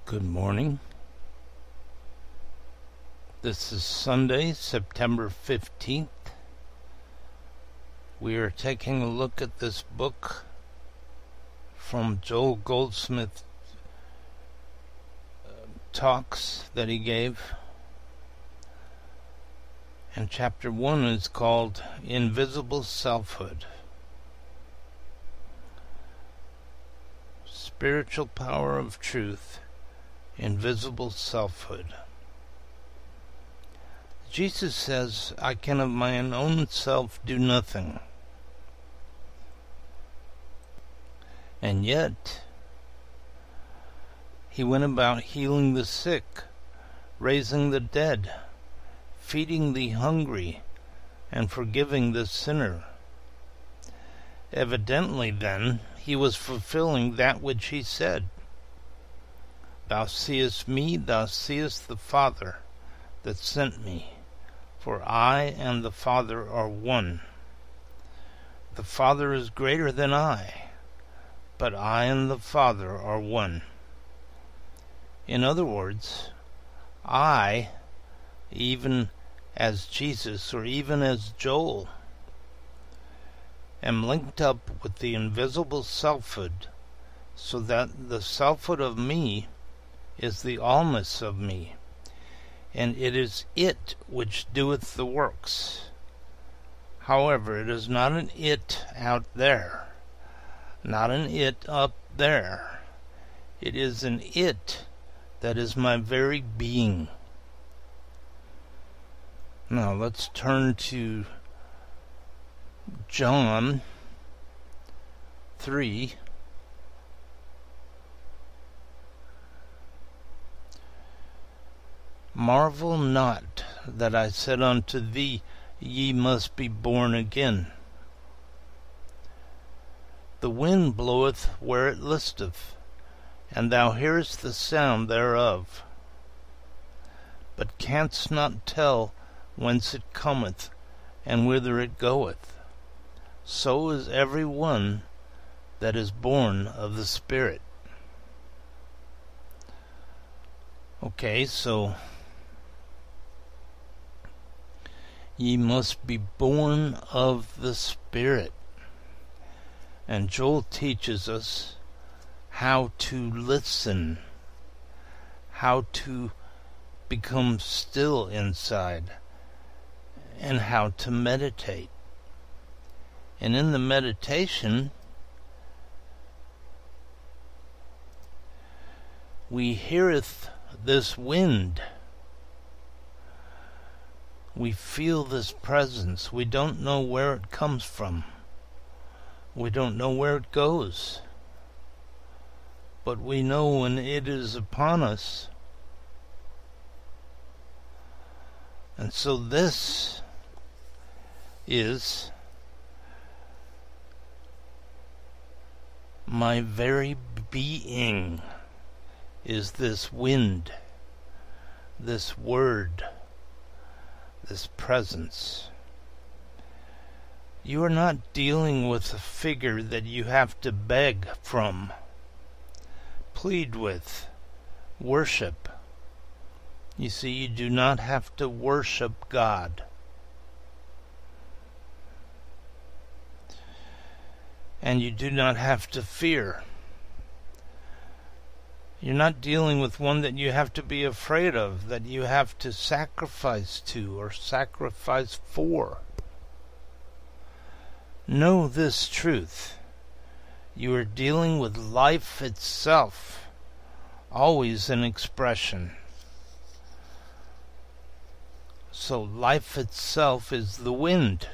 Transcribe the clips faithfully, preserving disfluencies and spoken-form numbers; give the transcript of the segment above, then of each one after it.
Good morning. This is Sunday, September fifteenth. We are taking a look at this book from Joel Goldsmith uh, talks that he gave. And chapter one is called Invisible Selfhood. Spiritual Power of Truth. Invisible selfhood. Jesus says, I can of my own self do nothing. And yet, he went about healing the sick, raising the dead, feeding the hungry, and forgiving the sinner. Evidently, then, he was fulfilling that which he said. Thou seest me, thou seest the Father that sent me, for I and the Father are one. The Father is greater than I, but I and the Father are one. In other words, I, even as Jesus, or even as Joel, am linked up with the invisible selfhood, so that the selfhood of me is the allness of me, and it is it which doeth the works. However, it is not an it out there, not an it up there. It is an it that is my very being. Now let's turn to John three. Marvel not that I said unto thee, Ye must be born again. The wind bloweth where it listeth, and thou hearest the sound thereof, but canst not tell whence it cometh, and whither it goeth. So is every one that is born of the Spirit. Okay, so ye must be born of the Spirit. And Joel teaches us how to listen, how to become still inside, and how to meditate. And in the meditation, we heareth this wind. We feel this presence. We don't know where it comes from. We don't know where it goes. But we know when it is upon us. And so this is my very being, is this wind, this word, this presence. You are not dealing with a figure that you have to beg from, plead with, worship. You see, you do not have to worship God. And you do not have to fear. You're not dealing with one that you have to be afraid of, that you have to sacrifice to or sacrifice for. Know this truth. You are dealing with life itself, always an expression. So life itself is the wind.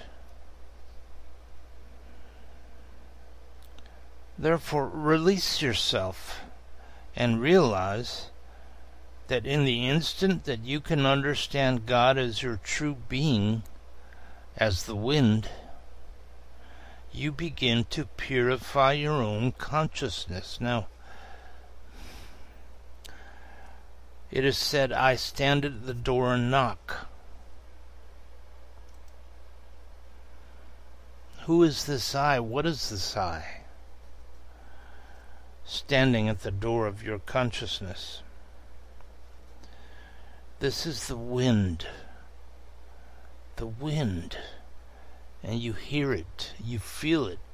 Therefore, release yourself and realize that in the instant that you can understand God as your true being, as the wind, you begin to purify your own consciousness. Now, it is said, I stand at the door and knock. Who is this I? What is this I? Standing at the door of your consciousness. This is the wind. The wind. And you hear it. You feel it.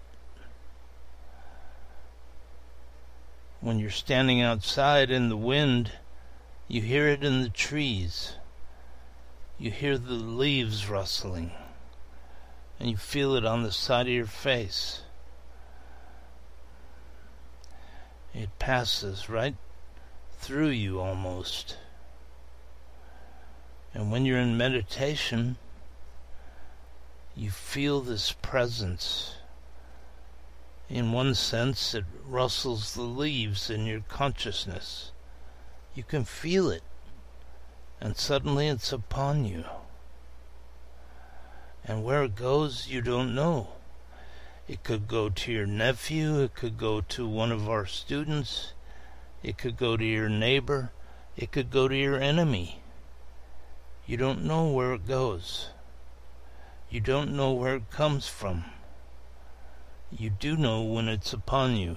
When you're standing outside in the wind, you hear it in the trees. You hear the leaves rustling. And you feel it on the side of your face. It passes right through you almost. And when you're in meditation, you feel this presence. In one sense, it rustles the leaves in your consciousness. You can feel it, and suddenly it's upon you. And where it goes, you don't know. It could go to your nephew, it could go to one of our students, it could go to your neighbor, it could go to your enemy. You don't know where it goes. You don't know where it comes from. You do know when it's upon you.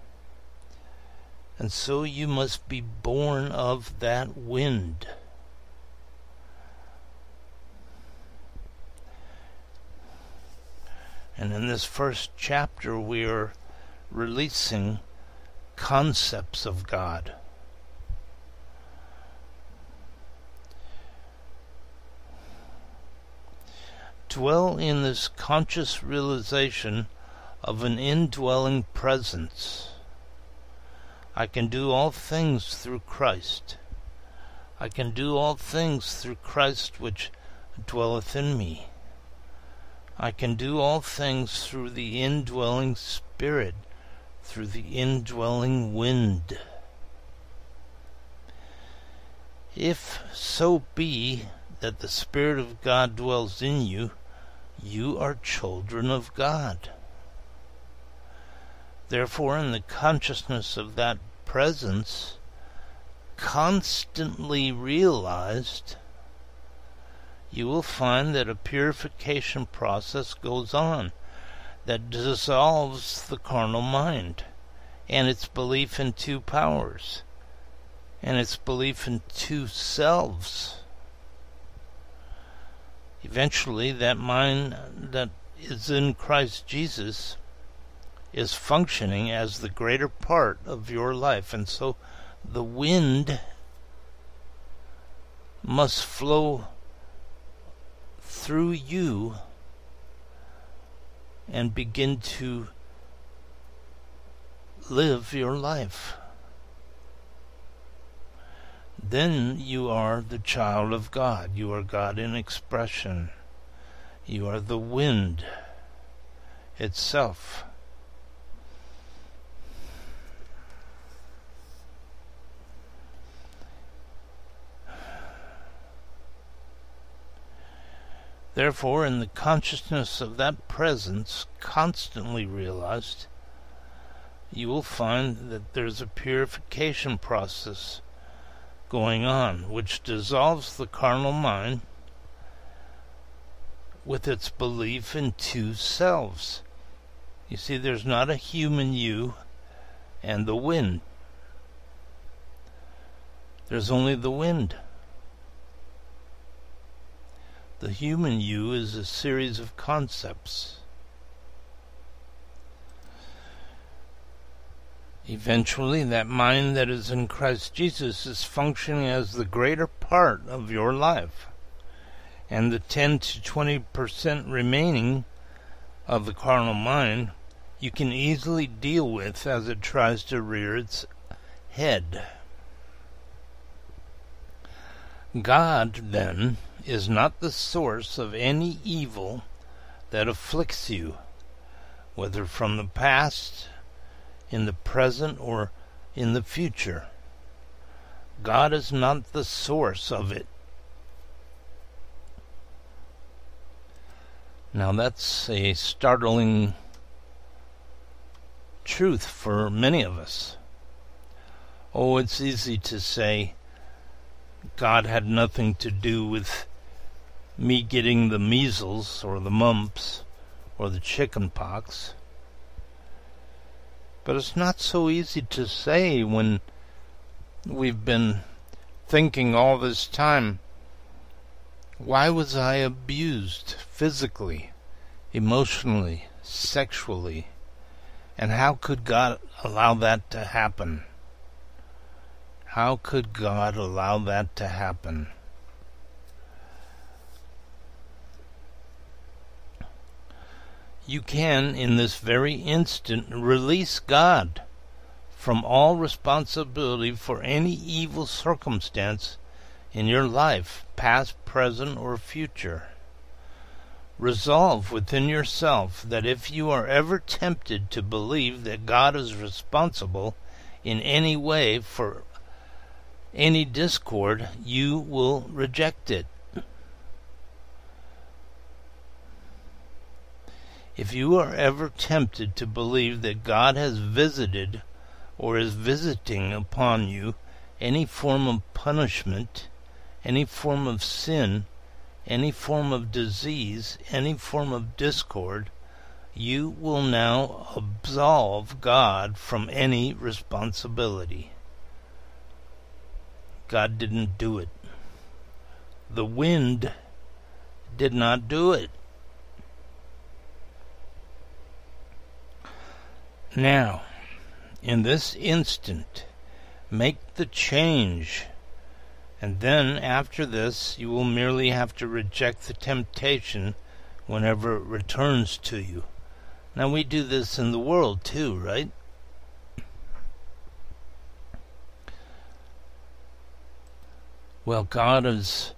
And so you must be born of that wind. And in this first chapter, we are releasing concepts of God. Dwell in this conscious realization of an indwelling presence. I can do all things through Christ. I can do all things through Christ which dwelleth in me. I can do all things through the indwelling Spirit, through the indwelling wind. If so be that the Spirit of God dwells in you, you are children of God. Therefore, in the consciousness of that presence, constantly realized, you will find that a purification process goes on that dissolves the carnal mind and its belief in two powers and its belief in two selves. Eventually, that mind that is in Christ Jesus is functioning as the greater part of your life, and so the wind must flow through you and begin to live your life. Then you are the child of God. You are God in expression. You are the wind itself. Therefore, in the consciousness of that presence, constantly realized, you will find that there's a purification process going on, which dissolves the carnal mind with its belief in two selves. You see, there's not a human you and the wind. There's only the wind. The human you is a series of concepts. Eventually, that mind that is in Christ Jesus is functioning as the greater part of your life, and the ten to twenty percent remaining of the carnal mind you can easily deal with as it tries to rear its head. God, then, is not the source of any evil that afflicts you, whether from the past, in the present, or in the future. God is not the source of it. Now that's a startling truth for many of us. Oh, it's easy to say, God had nothing to do with me getting the measles or the mumps or the chicken pox. But it's not so easy to say when we've been thinking all this time, why was I abused physically, emotionally, sexually? And how could God allow that to happen? How could God allow that to happen? You can, in this very instant, release God from all responsibility for any evil circumstance in your life, past, present, or future. Resolve within yourself that if you are ever tempted to believe that God is responsible in any way for any discord, you will reject it. If you are ever tempted to believe that God has visited or is visiting upon you any form of punishment, any form of sin, any form of disease, any form of discord, you will now absolve God from any responsibility. God didn't do it. The wind did not do it. Now, in this instant, make the change, and then after this you will merely have to reject the temptation whenever it returns to you. Now we do this in the world too, right? Well, God has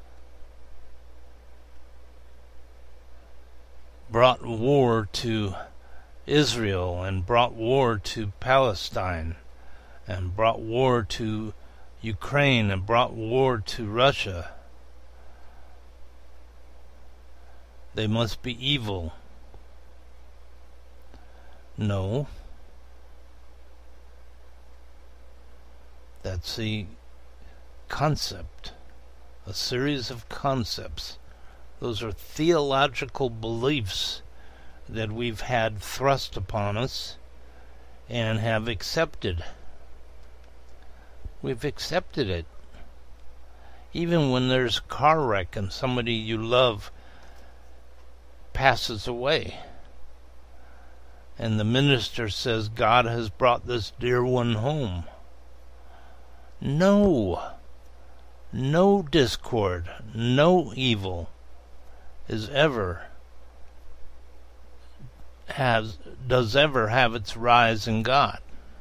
brought war to Israel and brought war to Palestine and brought war to Ukraine and brought war to Russia. They must be evil. No. That's the concept, a series of concepts. Those are theological beliefs that we've had thrust upon us and have accepted. We've accepted it. Even when there's a car wreck and somebody you love passes away, and the minister says, God has brought this dear one home. No. No discord, no evil is ever has does ever have its rise in God.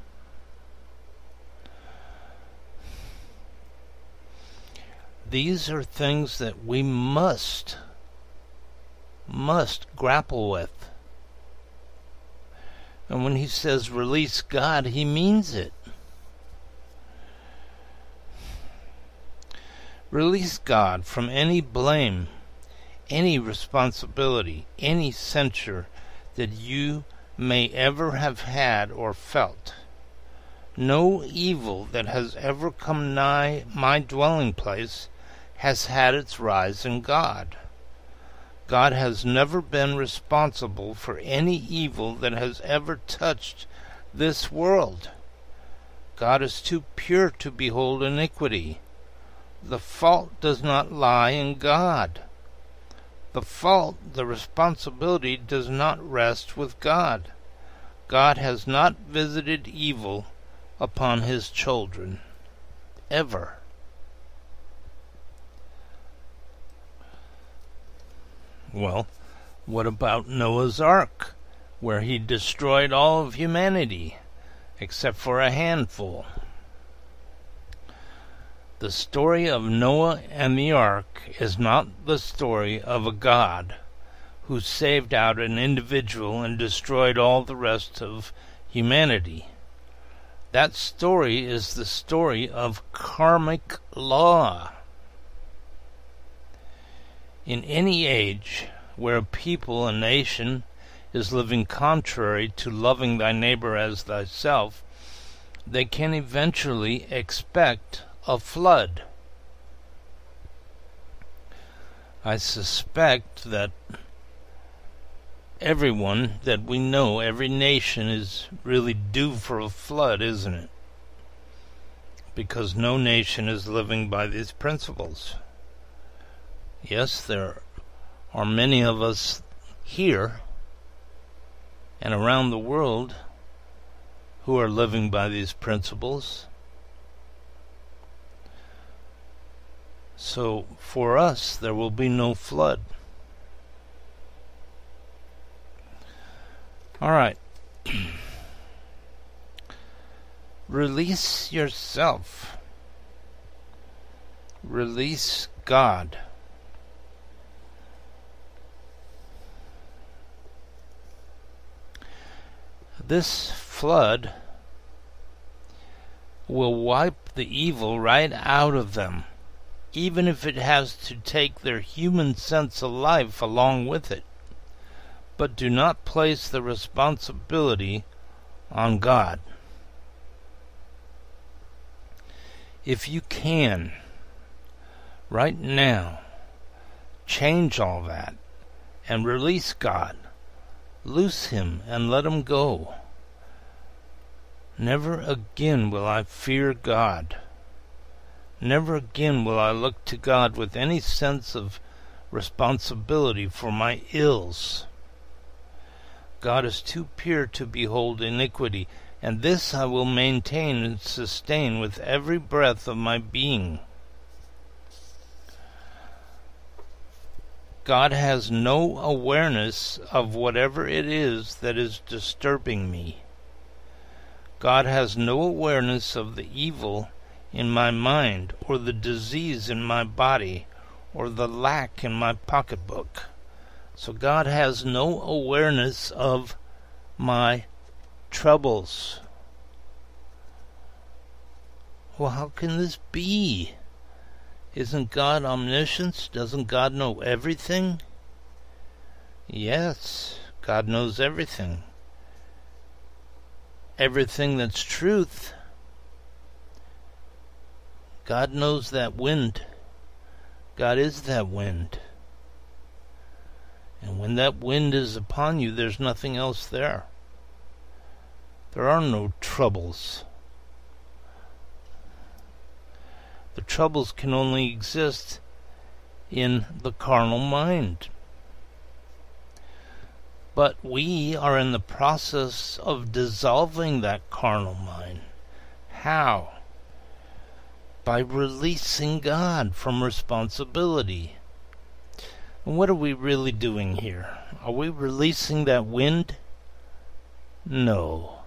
These are things that we must must grapple with. And when he says release God, he means it. Release God from any blame, any responsibility, any censure that you may ever have had or felt. No evil that has ever come nigh my dwelling place has had its rise in God. God has never been responsible for any evil that has ever touched this world. God is too pure to behold iniquity. The fault does not lie in God. The fault, the responsibility, does not rest with God. God has not visited evil upon his children. Ever. Well, what about Noah's Ark, where he destroyed all of humanity, except for a handful? The story of Noah and the ark is not the story of a God who saved out an individual and destroyed all the rest of humanity. That story is the story of karmic law. In any age where a people, a nation, is living contrary to loving thy neighbor as thyself, they can eventually expect a flood. I suspect that everyone that we know, every nation, is really due for a flood, isn't it? because no nation is living by these principles. Yes, there are many of us here and around the world who are living by these principles. So for us, there will be no flood. All right. Release yourself. Release God. This flood will wipe the evil right out of them, even if it has to take their human sense of life along with it. But do not place the responsibility on God. If you can, right now, change all that and release God. Loose him and let him go. Never again will I fear God. Never again will I look to God with any sense of responsibility for my ills. God is too pure to behold iniquity, and this I will maintain and sustain with every breath of my being. God has no awareness of whatever it is that is disturbing me. God has no awareness of the evil in my mind, or the disease in my body, or the lack in my pocketbook. So God has no awareness of my troubles. Well, how can this be? Isn't God omniscient? Doesn't God know everything? Yes, God knows everything. Everything that's truth. God knows that wind. God is that wind. And when that wind is upon you, there's nothing else there. There are no troubles. The troubles can only exist in the carnal mind. But we are in the process of dissolving that carnal mind. How? By releasing God from responsibility. And what are we really doing here? Are we releasing that wind? No.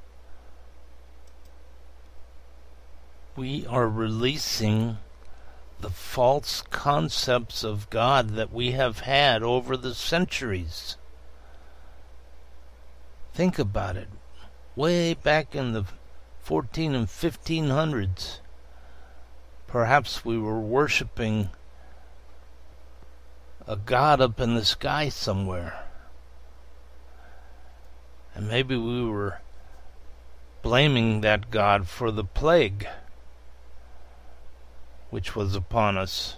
We are releasing the false concepts of God that we have had over the centuries. Think about it. Way back in the fourteen and fifteen hundreds, perhaps we were worshiping a God up in the sky somewhere. And maybe we were blaming that God for the plague which was upon us.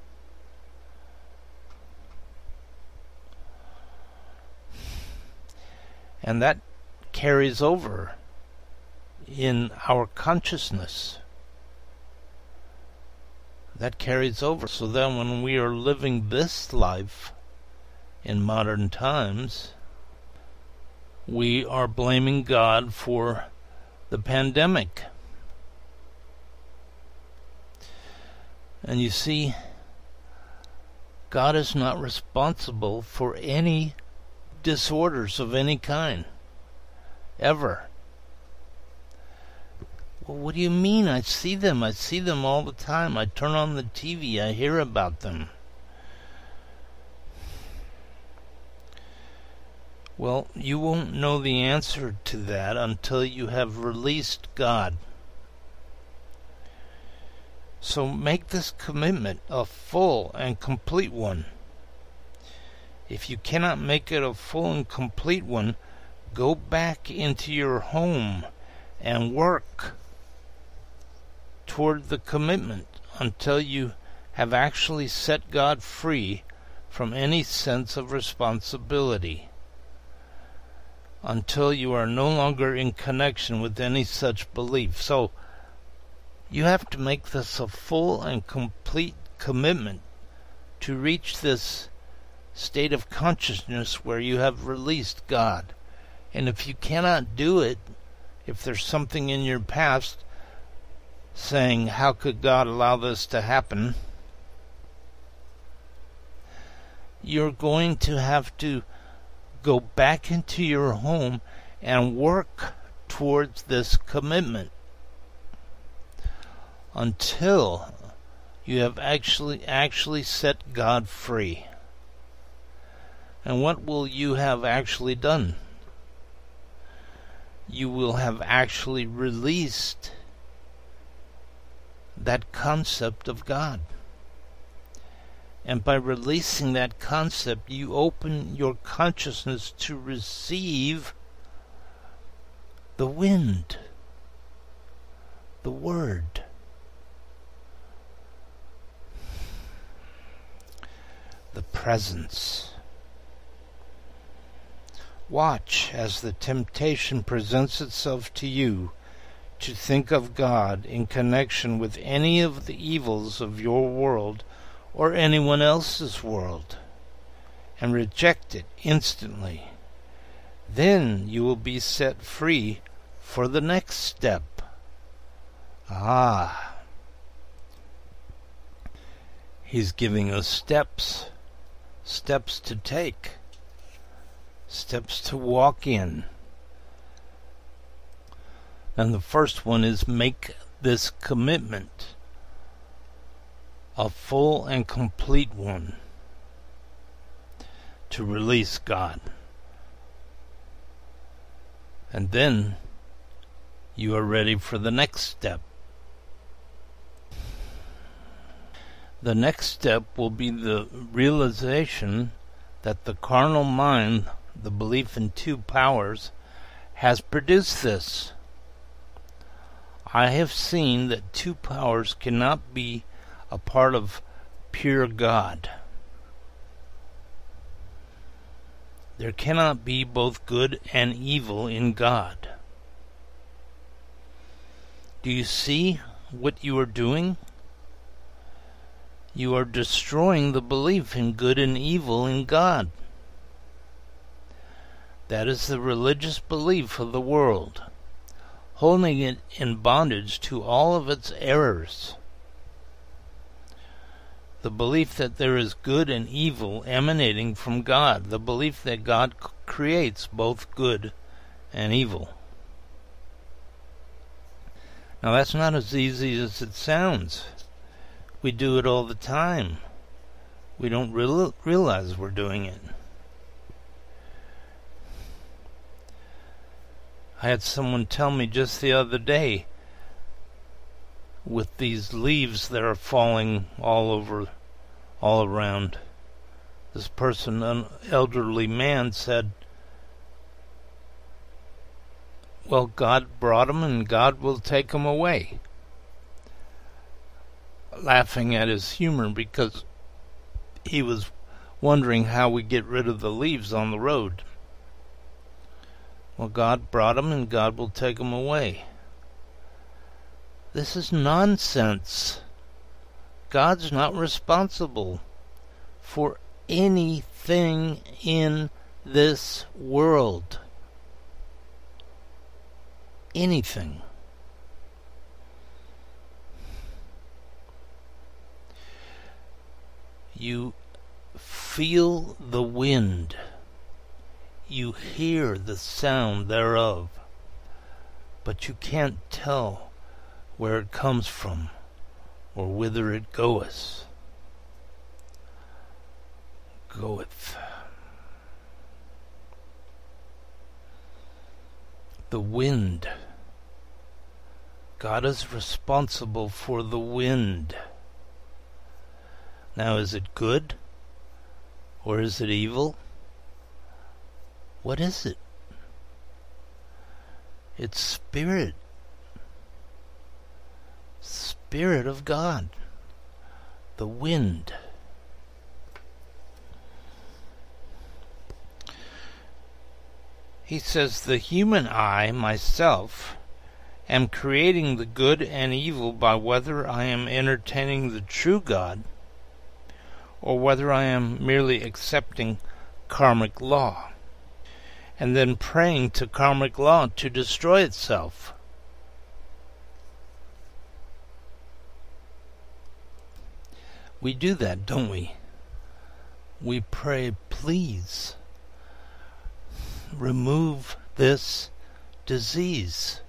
And that carries over in our consciousness. That carries over. So then when we are living this life in modern times, we are blaming God for the pandemic. And you see, God is not responsible for any disorders of any kind, ever. Well, what do you mean? I see them. I see them all the time. I turn on the T V. I hear about them. Well, you won't know the answer to that until you have released God. So make this commitment a full and complete one. If you cannot make it a full and complete one, go back into your home and work toward the commitment until you have actually set God free from any sense of responsibility, until you are no longer in connection with any such belief. So You have to make this a full and complete commitment to reach this state of consciousness where you have released God. And if you cannot do it, if there's something in your past saying, how could God allow this to happen? You're going to have to go back into your home and work towards this commitment until you have actually actually set God free. And what will you have actually done? You will have actually released that concept of God. And by releasing that concept, you open your consciousness to receive the wind, the Word. The presence. Watch as the temptation presents itself to you to think of God in connection with any of the evils of your world or anyone else's world, and reject it instantly. Then you will be set free for the next step. Ah, He's giving us steps, steps to take, steps to walk in. And the first one is make this commitment, a full and complete one, to release God. And then you are ready for the next step. The next step will be the realization that the carnal mind, the belief in two powers, has produced this. I have seen that two powers cannot be a part of pure God. There cannot be both good and evil in God. Do you see what you are doing? You are destroying the belief in good and evil in God. That is the religious belief of the world, holding it in bondage to all of its errors. The belief that there is good and evil emanating from God, the belief that God c- creates both good and evil. Now that's not as easy as it sounds. We do it all the time. We don't real- realize we're doing it. I had someone tell me just the other day, with these leaves that are falling all over, all around, this person, an elderly man, said, well, God brought them and God will take them away. Laughing at his humor because he was wondering how we get rid of the leaves on the road. Well, God brought them and God will take them away. This is nonsense. God's not responsible for anything in this world. Anything. You feel the wind. You hear the sound thereof, but you can't tell where it comes from or whither it goeth. Goeth. The wind. God is responsible for the wind. Now, is it good or is it evil? What is it? It's spirit. Spirit of God. The wind. He says, the human eye, myself, am creating the good and evil by whether I am entertaining the true God or whether I am merely accepting karmic law and then praying to karmic law to destroy itself. We do that, don't we? We pray, please, remove this disease.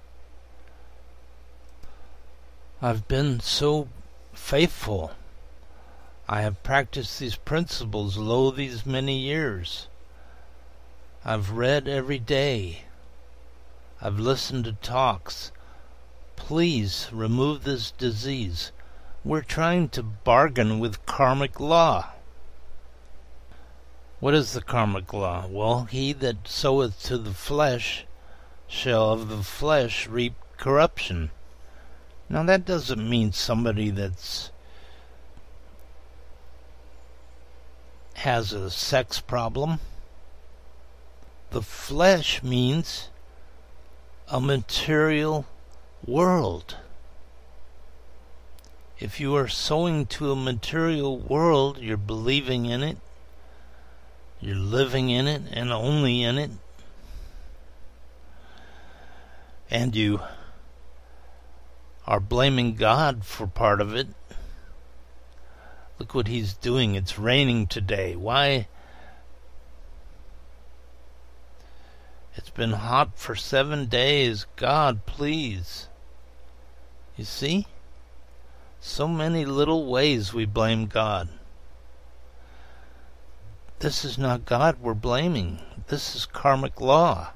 I've been so faithful. I have practiced these principles lo these many years. I've read every day. I've listened to talks. Please remove this disease. We're trying to bargain with karmic law. What is the karmic law? Well, he that soweth to the flesh shall of the flesh reap corruption. Now that doesn't mean somebody that's has a sex problem. The flesh means a material world. If you are sowing to a material world, you're believing in it, you're living in it, and only in it, and you are blaming God for part of it. Look what he's doing. It's raining today. Why? It's been hot for seven days. God, please. You see? So many little ways we blame God. This is not God we're blaming. This is karmic law.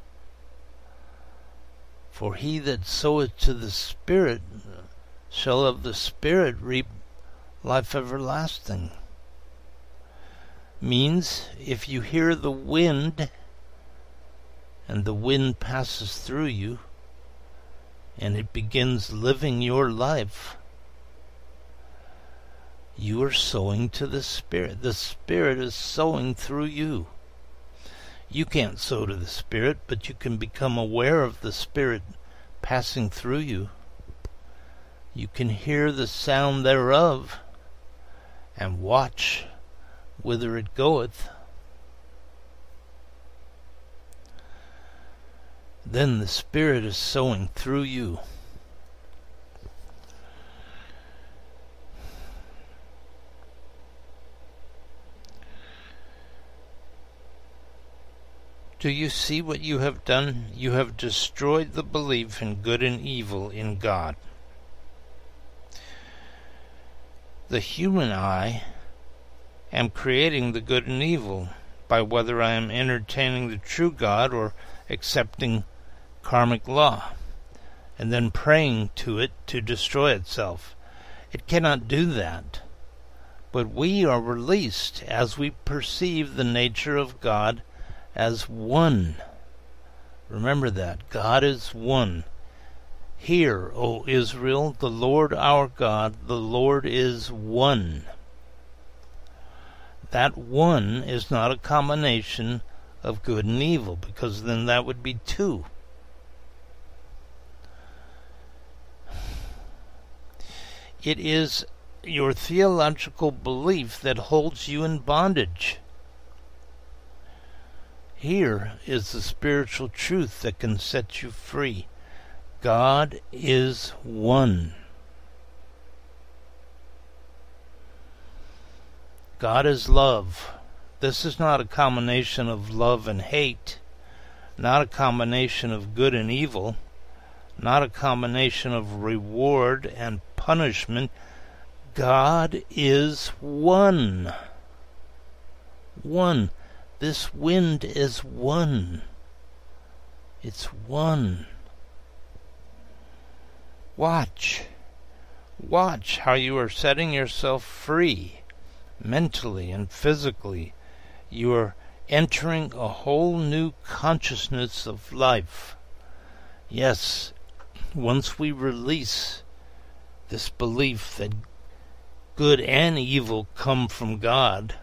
For he that soweth to the Spirit shall of the Spirit reap life everlasting. Means if you hear the wind and the wind passes through you and it begins living your life, you are sowing to the Spirit. The Spirit is sowing through you. You can't sow to the Spirit, but you can become aware of the Spirit passing through you. You can hear the sound thereof and watch whither it goeth. Then the Spirit is sowing through you. Do you see what you have done? You have destroyed the belief in good and evil in God. The human I am creating the good and evil by whether I am entertaining the true God or accepting karmic law, and then praying to it to destroy itself. It cannot do that. But we are released as we perceive the nature of God as one. Remember that. God is one. Hear, O Israel, the Lord our God, the Lord is one. That one is not a combination of good and evil, because then that would be two. It is your theological belief that holds you in bondage. Here is the spiritual truth that can set you free. God is one. God is love. This is not a combination of love and hate, not a combination of good and evil, not a combination of reward and punishment. God is one. One. This wind is one. It's one. Watch. Watch how you are setting yourself free, mentally and physically. You are entering a whole new consciousness of life. Yes, once we release this belief that good and evil come from God,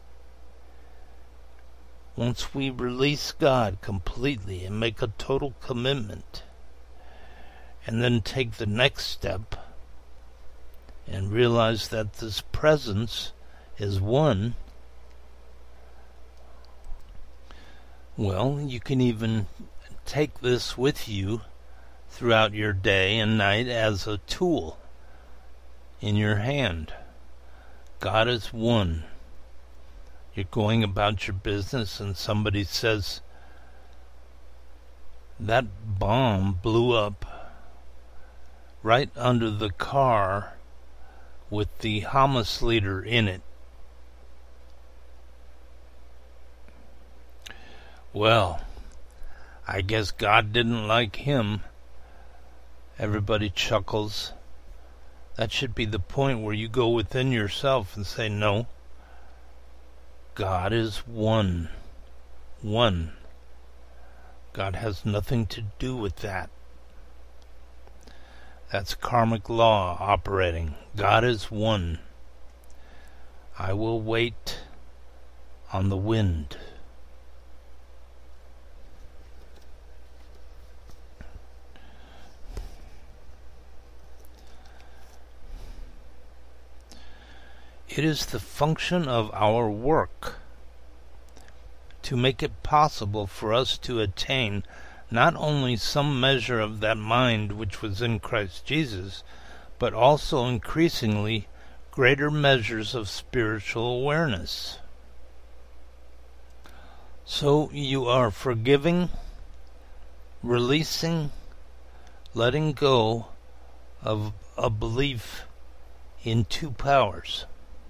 once we release God completely and make a total commitment and then take the next step and realize that this presence is one, well, you can even take this with you throughout your day and night as a tool in your hand. God is one. You're going about your business and somebody says, that bomb blew up right under the car with the Hamas leader in it. Well, I guess God didn't like him. Everybody chuckles. That should be the point where you go within yourself and say, no, God is one. One. God has nothing to do with that. That's karmic law operating. God is one. I will wait on the wind. It is the function of our work to make it possible for us to attain not only some measure of that mind which was in Christ Jesus, but also increasingly greater measures of spiritual awareness. So you are forgiving, releasing, letting go of a belief in two powers,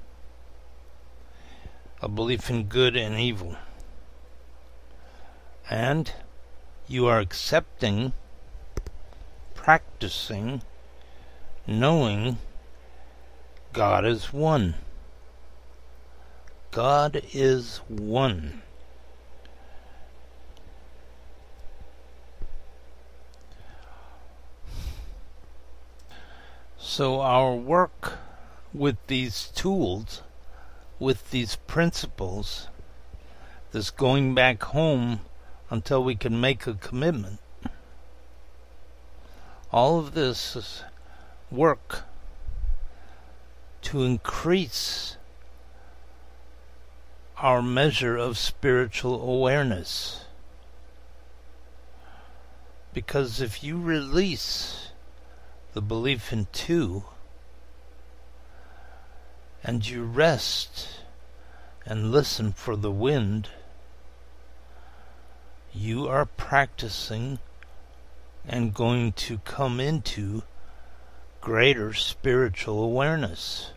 a belief in good and evil. And you are accepting, practicing, knowing God is one. God is one. So our work with these tools, with these principles, this going back home until we can make a commitment, all of this is work to increase our measure of spiritual awareness. Because if you release the belief in two, and you rest and listen for the wind, you are practicing and going to come into greater spiritual awareness.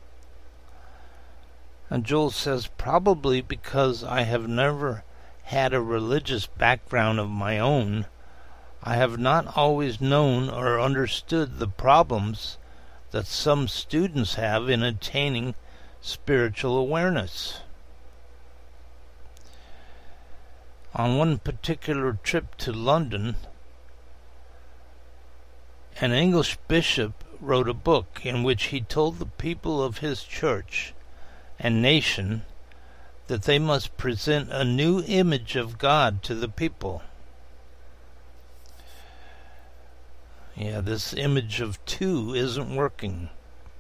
And Joel says, probably because I have never had a religious background of my own, I have not always known or understood the problems that some students have in attaining spiritual awareness. On one particular trip to London, an English bishop wrote a book in which he told the people of his church and nation that they must present a new image of God to the people. Yeah, this image of two isn't working.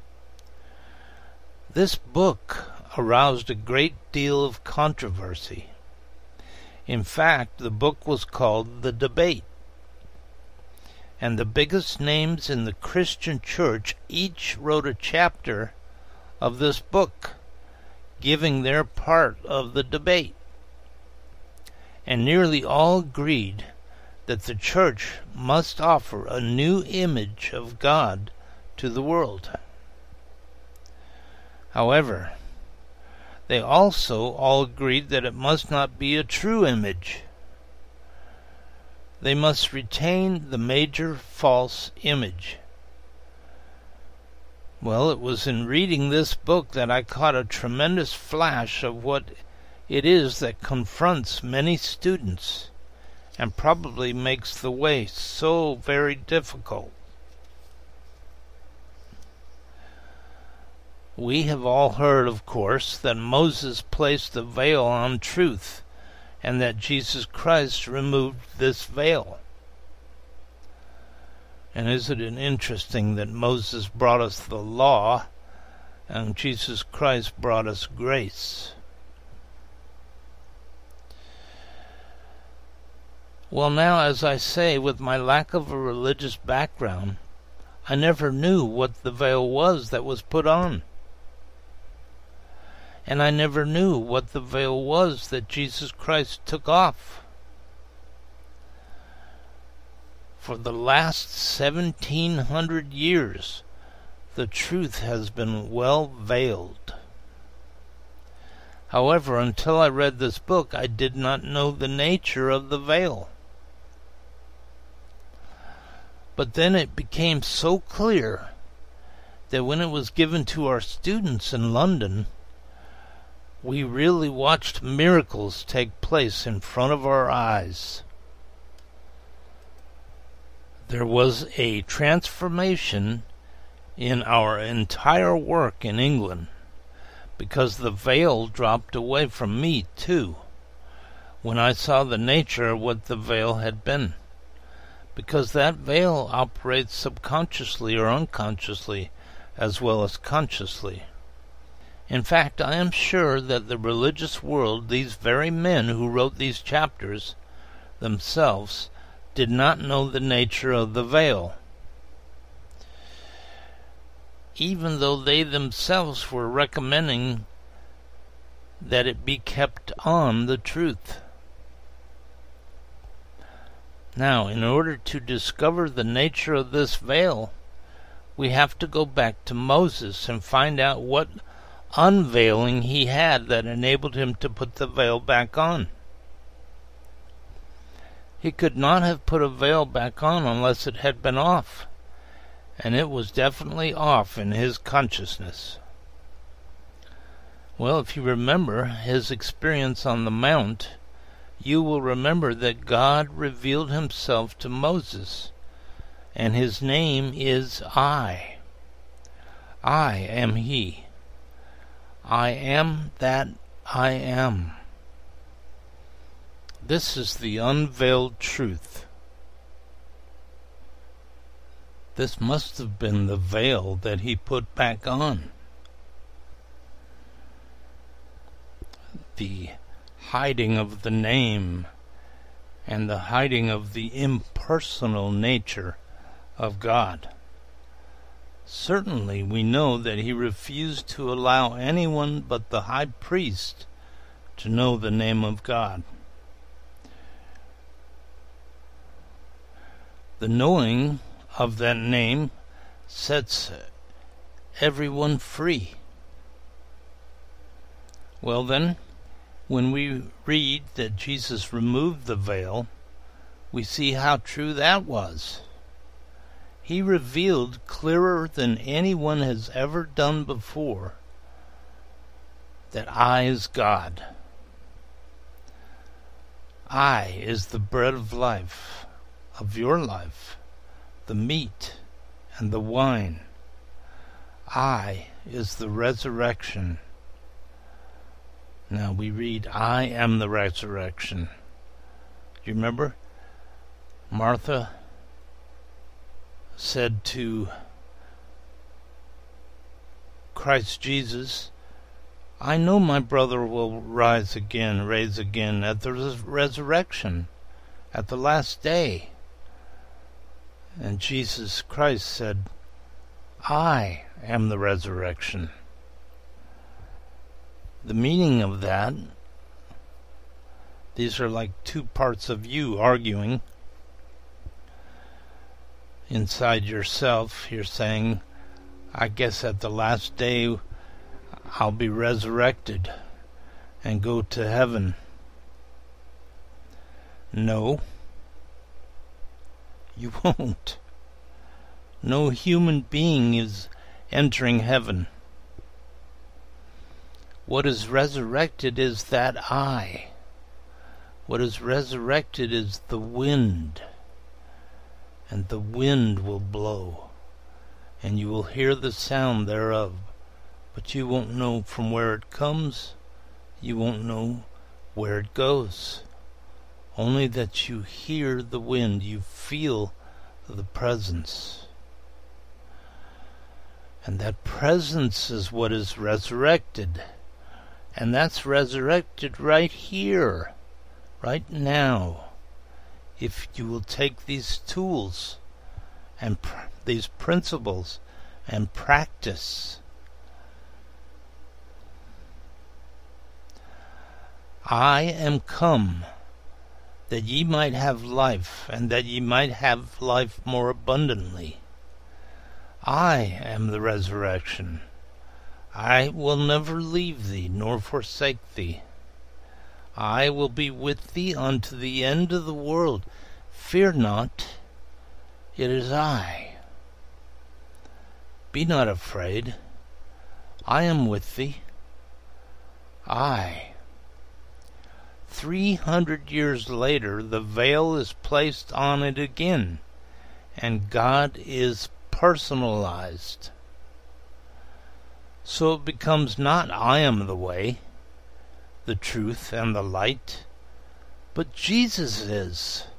This book aroused a great deal of controversy. In fact, the book was called The Debate. And the biggest names in the Christian church each wrote a chapter of this book, giving their part of the debate. And nearly all agreed that the church must offer a new image of God to the world. However, they also all agreed that it must not be a true image. They must retain the major false image. Well, it was in reading this book that I caught a tremendous flash of what it is that confronts many students and probably makes the way so very difficult. We have all heard, of course, that Moses placed a veil on truth, and that Jesus Christ removed this veil. And isn't it interesting that Moses brought us the law and Jesus Christ brought us grace? Well, now, as I say, with my lack of a religious background, I never knew what the veil was that was put on. And I never knew what the veil was that Jesus Christ took off. For the last seventeen hundred years, the truth has been well veiled. However, until I read this book, I did not know the nature of the veil. But then it became so clear that when it was given to our students in London, we really watched miracles take place in front of our eyes. There was a transformation in our entire work in England, because the veil dropped away from me too, when I saw the nature of what the veil had been. Because that veil operates subconsciously or unconsciously, as well as consciously. In fact, I am sure that the religious world, these very men who wrote these chapters themselves, did not know the nature of the veil, even though they themselves were recommending that it be kept on the truth. Now, in order to discover the nature of this veil, we have to go back to Moses and find out what unveiling he had that enabled him to put the veil back on. He could not have put a veil back on unless it had been off, and it was definitely off in his consciousness. Well, if you remember his experience on the Mount, you will remember that God revealed himself to Moses, and his name is I. I am he. I am that I am. This is the unveiled truth. This must have been the veil that he put back on. The hiding of the name and the hiding of the impersonal nature of God. Certainly we know that he refused to allow anyone but the high priest to know the name of God. The knowing of that name sets everyone free. Well then, when we read that Jesus removed the veil, we see how true that was. He revealed clearer than anyone has ever done before that I is God. I is the bread of life, of your life, the meat and the wine. I is the resurrection. Now we read, I am the resurrection. Do you remember? Martha said to Christ Jesus, I know my brother will rise again, raise again at the res- resurrection, at the last day. And Jesus Christ said, I am the resurrection. The meaning of that, these are like two parts of you arguing inside yourself. You're saying, I guess at the last day I'll be resurrected and go to heaven. No, you won't. No human being is entering heaven. What is resurrected is that I. What is resurrected is the wind. And the wind will blow, and you will hear the sound thereof, but you won't know from where it comes, you won't know where it goes. Only that you hear the wind, you feel the presence. And that presence is what is resurrected. And that's resurrected right here, right now. If you will take these tools and pr- these principles and practice. I am come that ye might have life, and that ye might have life more abundantly. I am the resurrection. I will never leave thee, nor forsake thee. I will be with thee unto the end of the world. Fear not, it is I. Be not afraid. I am with thee. I. Three hundred years later, the veil is placed on it again, and God is personalized. So it becomes not I am the way, the truth, and the light, but Jesus is.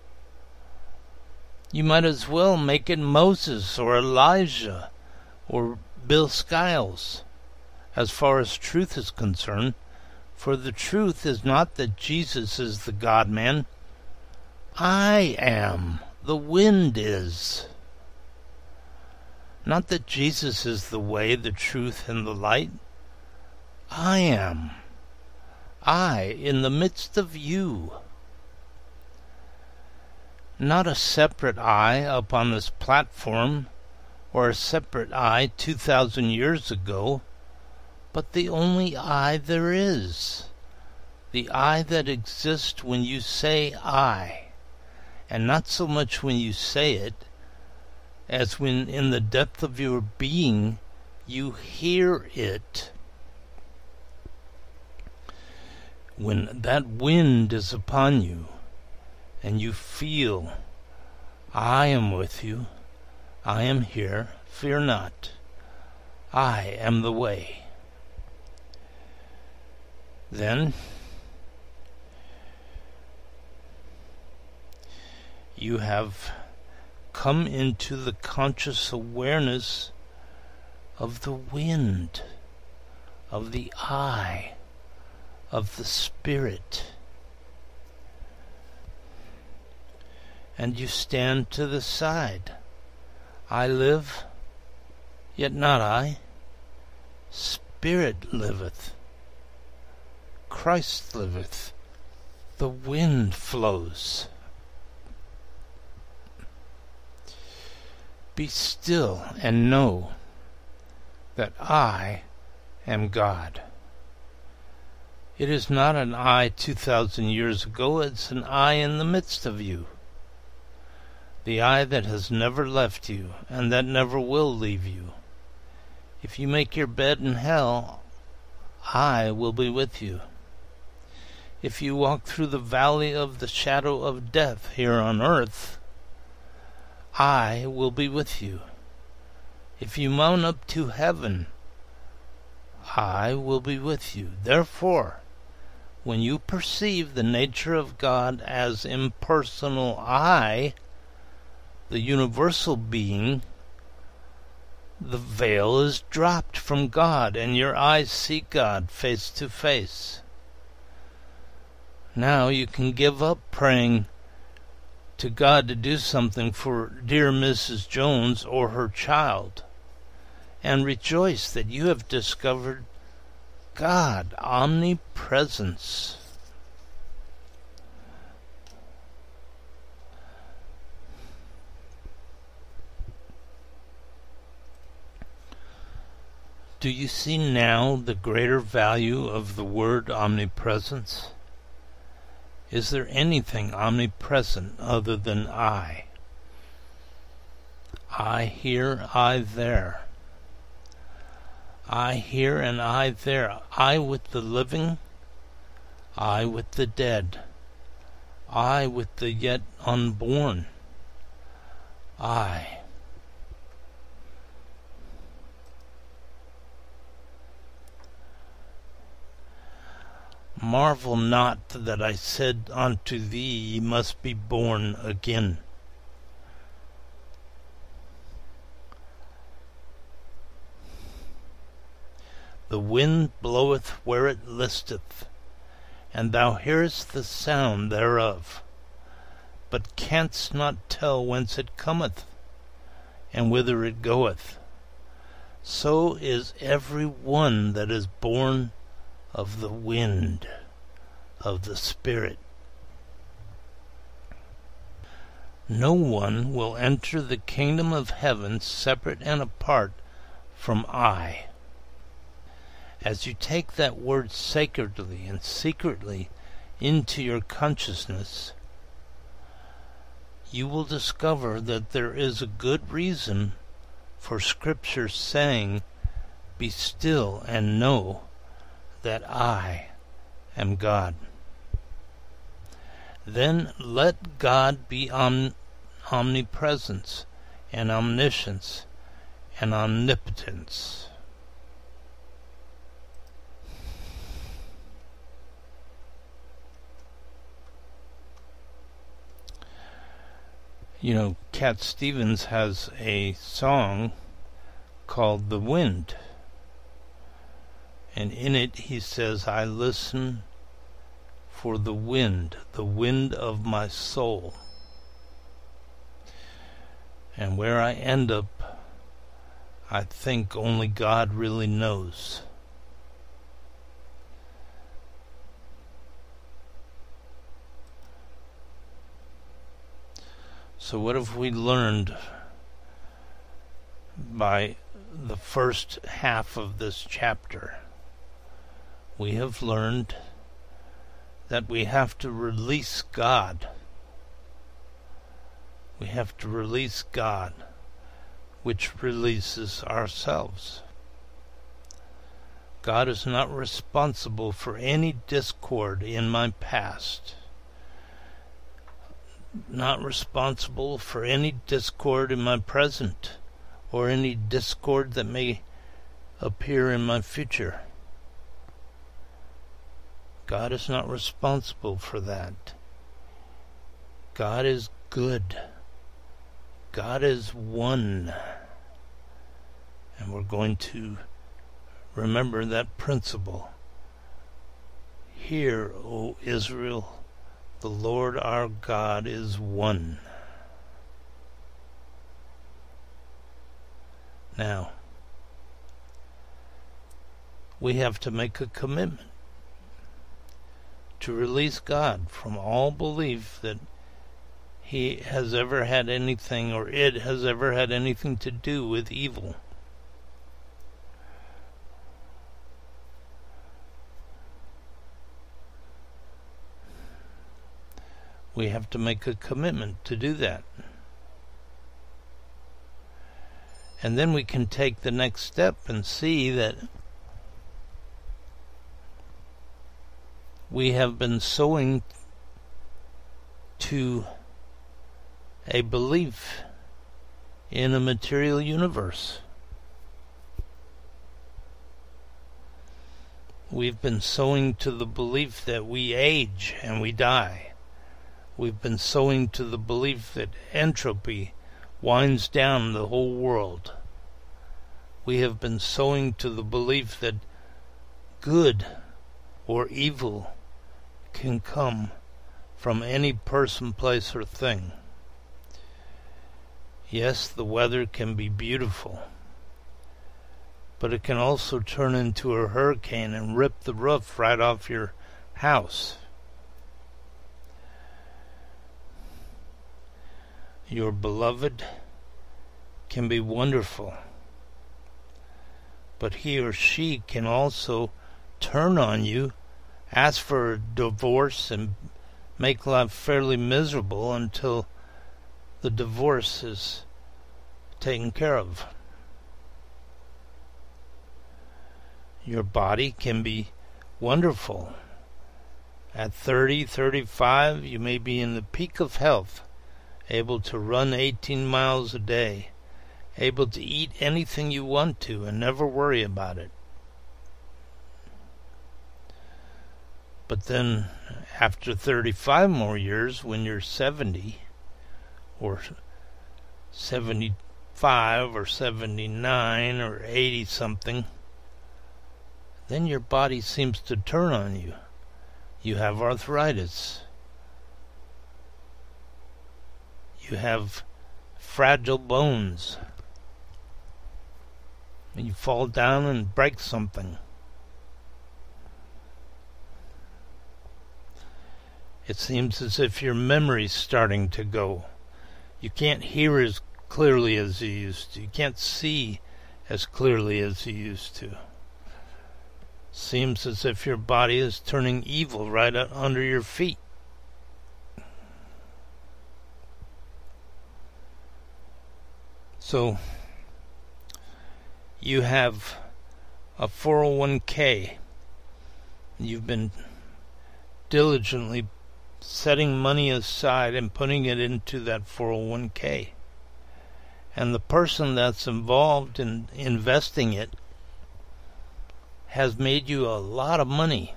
You might as well make it Moses or Elijah or Bill Skiles, as far as truth is concerned. For the truth is not that Jesus is the God-man. I am. The wind is. Not that Jesus is the way, the truth, and the light. I am. I in the midst of you. Not a separate I up on this platform, or a separate I two thousand years ago, but the only I there is, the I that exists when you say I, and not so much when you say it, as when in the depth of your being you hear it. When that wind is upon you, and you feel, I am with you, I am here, fear not, I am the way. Then you have come into the conscious awareness of the wind, of the I, of the Spirit. And you stand to the side. I live, yet not I. Spirit liveth. Christ liveth. The wind flows. Be still and know that I am God. It is not an I two thousand years ago, it's an I in the midst of you. The I that has never left you, and that never will leave you. If you make your bed in hell, I will be with you. If you walk through the valley of the shadow of death here on earth, I will be with you. If you mount up to heaven, I will be with you. Therefore, when you perceive the nature of God as impersonal I, the universal being, the veil is dropped from God, and your eyes see God face to face. Now you can give up praying to God to do something for dear Missus Jones or her child, and rejoice that you have discovered God, omnipresence. Do you see now the greater value of the word omnipresence? Is there anything omnipresent other than I? I here, I there. I here and I there. I with the living, I with the dead. I with the yet unborn. I. Marvel not that I said unto thee, ye must be born again. The wind bloweth where it listeth, and thou hearest the sound thereof, but canst not tell whence it cometh, and whither it goeth. So is every one that is born of the wind, of the Spirit. No one will enter the kingdom of heaven separate and apart from I. As you take that word sacredly and secretly into your consciousness, you will discover that there is a good reason for Scripture saying, "Be still and know that I am God." Then let God be om- omnipresence and omniscience and omnipotence. You know, Cat Stevens has a song called "The Wind," and in it he says, "I listen for the wind, the wind of my soul." And where I end up, I think only God really knows. So what have we learned by the first half of this chapter? We have learned that we have to release God. We have to release God, which releases ourselves. God is not responsible for any discord in my past, not responsible for any discord in my present, or any discord that may appear in my future. God is not responsible for that. God is good. God is one. And we're going to remember that principle. Hear, O Israel, the Lord our God is one. Now, we have to make a commitment to release God from all belief that He has ever had anything, or it has ever had anything to do with evil. We have to make a commitment to do that. And then we can take the next step and see that we have been sowing to a belief in a material universe. We've been sowing to the belief that we age and we die. We've been sowing to the belief that entropy winds down the whole world. We have been sowing to the belief that good or evil can come from any person, place, or thing. Yes, the weather can be beautiful, but it can also turn into a hurricane and rip the roof right off your house. Your beloved can be wonderful, but he or she can also turn on you, ask for a divorce, and make life fairly miserable until the divorce is taken care of. Your body can be wonderful. At thirty, thirty-five, you may be in the peak of health, able to run eighteen miles a day, able to eat anything you want to and never worry about it. But then after thirty-five more years, when you're seventy or seventy-five or seventy-nine or eighty something, then your body seems to turn on you. You have arthritis. You have fragile bones. And you fall down and break something. It seems as if your memory's starting to go. You can't hear as clearly as you used to. You can't see as clearly as you used to. Seems as if your body is turning evil right under your feet. So, you have a four oh one k. You've been diligently setting money aside and putting it into that four oh one k. And the person that's involved in investing it has made you a lot of money.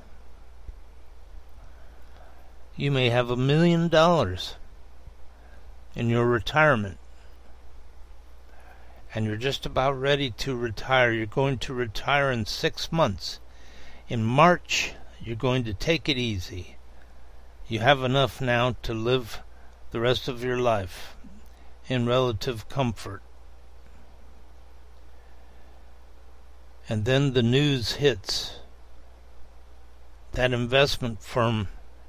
You may have a million dollars in your retirement. And you're just about ready to retire. You're going to retire in six months. In March, you're going to take it easy. You have enough now to live the rest of your life in relative comfort. And then the news hits. That investment firm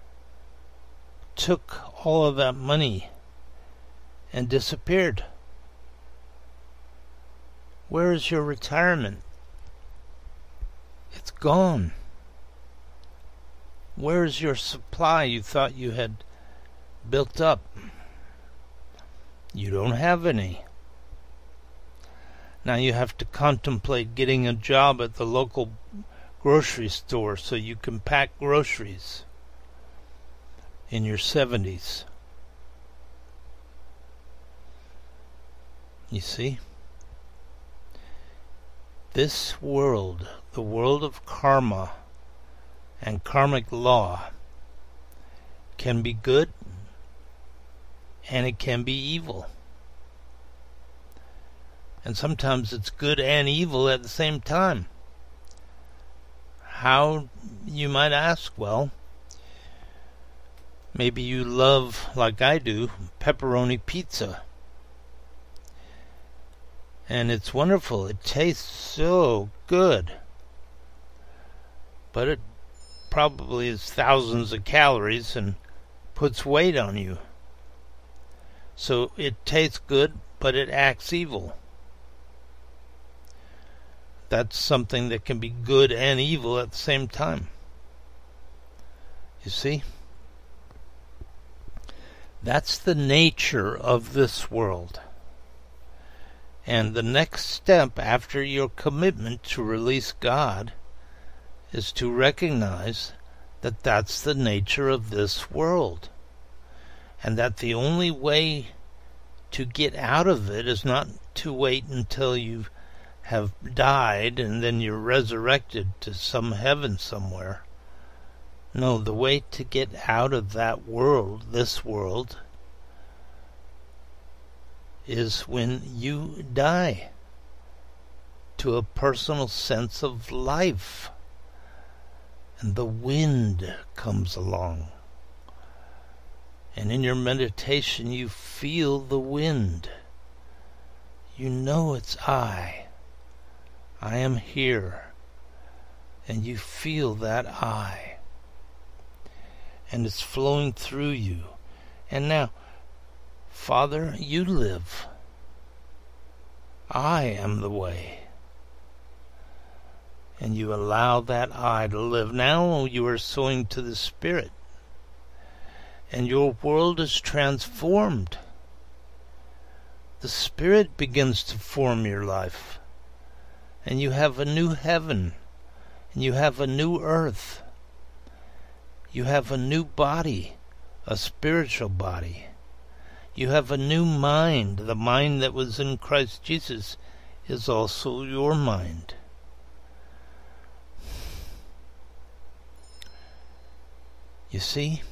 took all of that money and disappeared. Where is your retirement? It's gone. Where is your supply you thought you had built up? You don't have any. Now you have to contemplate getting a job at the local grocery store so you can pack groceries in your seventies. You see? This world, the world of karma and karmic law, can be good and it can be evil. And sometimes it's good and evil at the same time. How, you might ask? Well, maybe you love, like I do, pepperoni pizza. And it's wonderful. It tastes so good. But it probably is thousands of calories and puts weight on you. So it tastes good, but it acts evil. That's something that can be good and evil at the same time. You see? That's the nature of this world. And the next step after your commitment to release God is to recognize that that's the nature of this world. And that the only way to get out of it is not to wait until you have died and then you're resurrected to some heaven somewhere. No, the way to get out of that world, this world, is when you die to a personal sense of life. And the wind comes along. And in your meditation you feel the wind. You know it's I. I am here. And you feel that I. And it's flowing through you. And now, Father, you live. I am the way. And you allow that I to live. Now you are sowing to the Spirit. And your world is transformed. The Spirit begins to form your life. And you have a new heaven. And you have a new earth. You have a new body, a spiritual body. You have a new mind. The mind that was in Christ Jesus is also your mind. You see,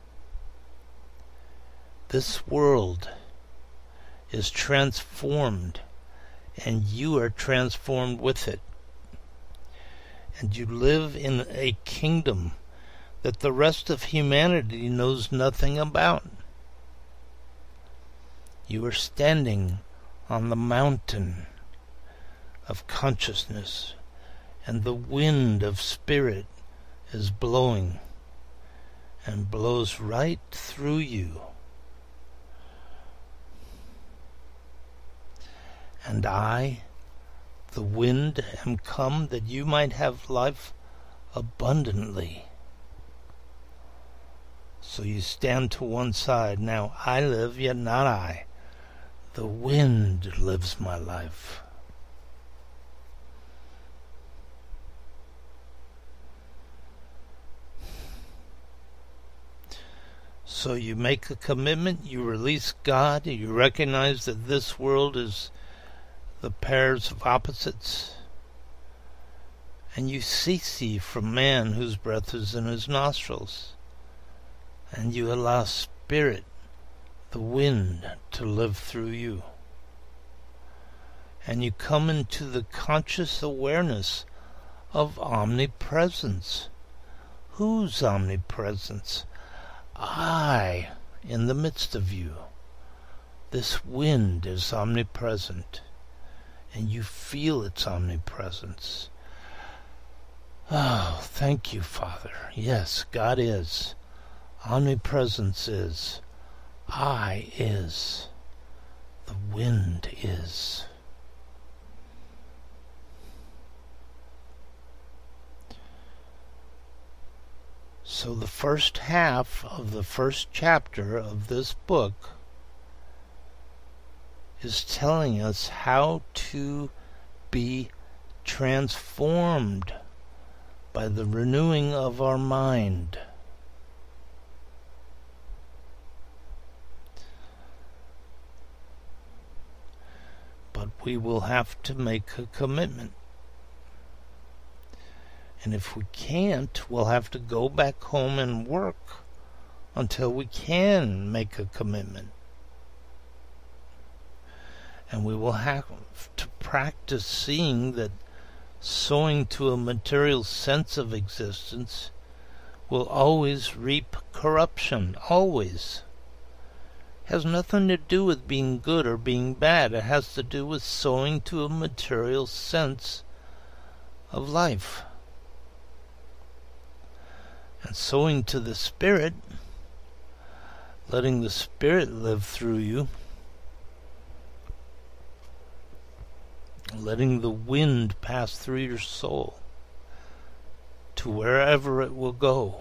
this world is transformed, and you are transformed with it. and you live in a kingdom that the rest of humanity knows nothing about. You are standing on the mountain of consciousness, and the wind of spirit is blowing, and blows right through you. And I, the wind, am come that you might have life abundantly. So you stand to one side. Now I live, yet not I. The wind lives my life. So you make a commitment, you release God, you recognize that this world is the pairs of opposites, and you cease ye from man whose breath is in his nostrils, and you allow spirit, the wind, to live through you. And you come into the conscious awareness of omnipresence. Whose omnipresence? I, in the midst of you. This wind is omnipresent, and you feel its omnipresence. Oh, thank you, Father. Yes, God is. Omnipresence is. I is. The wind is. So the first half of the first chapter of this book is telling us how to be transformed by the renewing of our mind. But we will have to make a commitment. And if we can't, we'll have to go back home and work until we can make a commitment. And we will have to practice seeing that sowing to a material sense of existence will always reap corruption, always. It has nothing to do with being good or being bad. It has to do with sowing to a material sense of life. And sowing to the Spirit, letting the Spirit live through you, letting the wind pass through your soul to wherever it will go.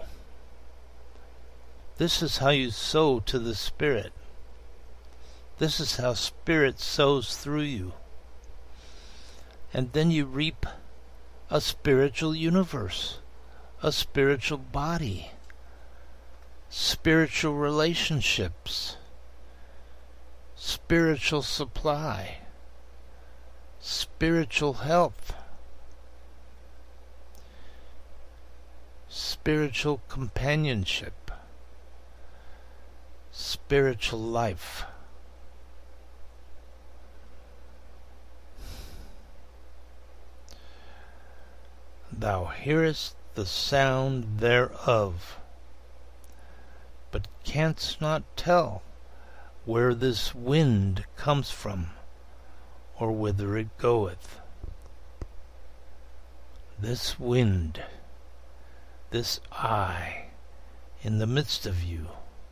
This is how you sow to the Spirit. This is how Spirit sows through you. And then you reap a spiritual universe, a spiritual body, spiritual relationships, spiritual supply, spiritual health, spiritual companionship, spiritual life. Thou hearest the sound thereof, but canst not tell where this wind comes from, or whither it goeth. This wind, this I, in the midst of you,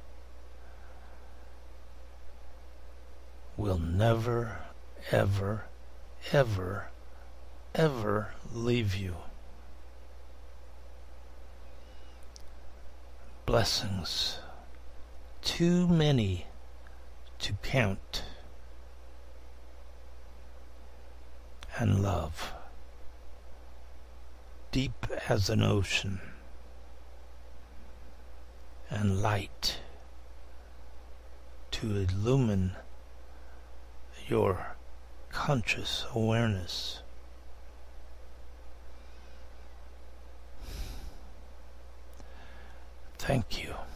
will never, ever, ever, ever leave you. Blessings, too many to count, and love, deep as an ocean, and light to illumine your conscious awareness. Thank you.